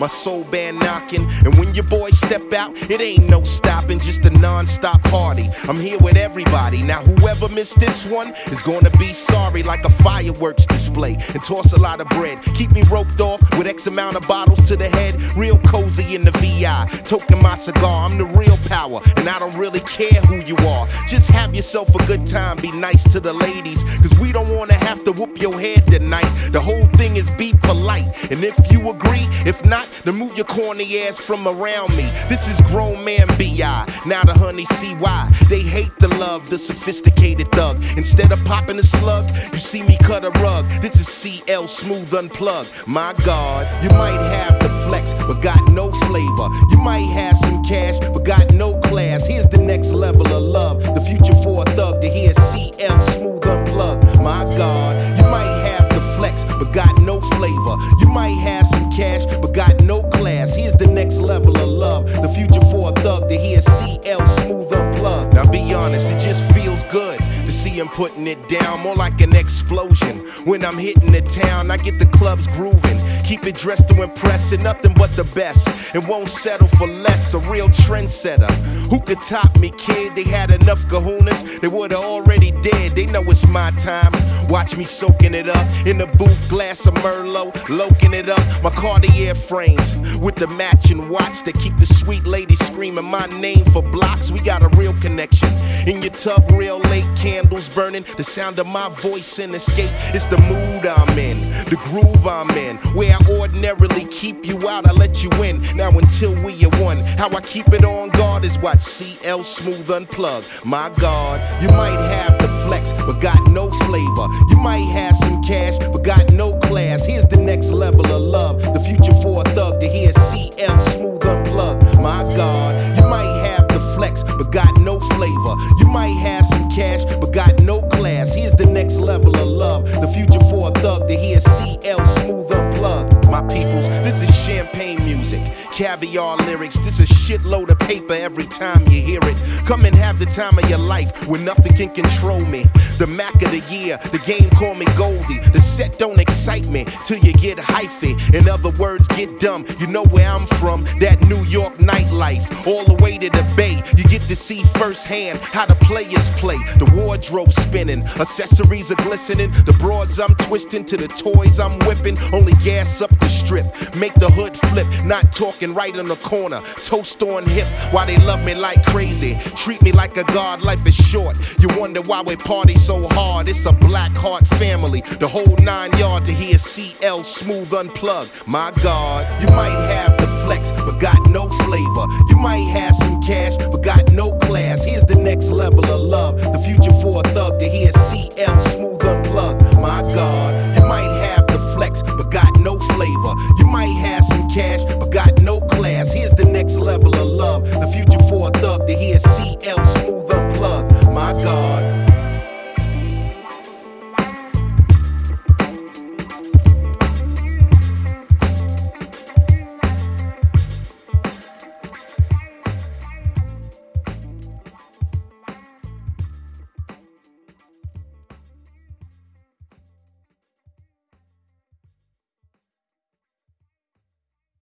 my soul band knocking. And when your boys step out, it ain't no stopping, just a non-stop party. I'm here with everybody. Now whoever missed this one is gonna be sorry, like a fireworks display. And toss a lot of bread. Keep me roped off with X amount of bottles to the head. Real cozy in the VI, toking my cigar. I'm the real power, and I don't really care who you are. Just have yourself a good time, be nice to the ladies, cause we don't wanna have to whoop your head tonight. The whole thing is be polite, and if you agree, if not, then move your corny ass from around me. This is grown man B.I. Now the honey see why they hate the love, the sophisticated thug. Instead of popping a slug, you see me cut a rug. This is CL Smooth Unplugged. My God, you might have the flex, but got no flavor. You might have some cash, but got no class. Here's the next level of love, the future for a thug to hear CL Smooth Unplugged. My God, you might have the flex, but got no flavor. You might have some cash, but got no class. Here's the next level of love, the future for a thug to hear CL Smooth Unplugged. Now be honest, it just feels good to see him putting it down, more like an explosion. When I'm hitting the town, I get the clubs grooving. Keep it dressed to impress, and nothing but the best. And won't settle for less, a real trendsetter. Who could top me, kid? They had enough kahunas, they would've already dead. They know it's my time. Watch me soaking it up in the booth, glass of Merlot, loking it up. My Cartier frames with the matching watch that keep the sweet lady screaming my name for blocks. We got a real connection. In your tub, real late, candles burning. The sound of my voice in escape. It's the mood I'm in, the groove I'm in. Where I ordinarily keep you out, I let you in. Now until we are one, how I keep it on guard is what CL Smooth Unplugged. My God, you might have the flex, but got no flavor. You might have some cash, but got no class. Here's the next level of love, the future for a thug to hear CL Smooth Unplugged. My God, you might have the flex, but got no flavor. You might have some cash, but got no class. Here's the next level of love, the future for a thug to hear CL Smooth Unplugged. My peoples, this is champagne music, caviar lyrics. This is a shitload of paper every time you hear it. Come and have the time of your life when nothing can control me. The Mac of the year, the game call me Goldie. The set don't excite me till you get hyphy. In other words, get dumb. You know where I'm from, that New York nightlife. All the way to the Bay, you get to see firsthand how the players play. The wardrobe spinning, accessories are glistening. The broads I'm twisting to the toys I'm whipping. Only gas up the strip, make the hood flip. Not talking right on the corner, toast on hip. Why they love me like crazy, treat me like a god. Life is short, you wonder why we party so hard. It's a black heart family, the whole 9 yard to hear CL Smooth Unplugged. My God, you might have the flex, but got no flavor. You might have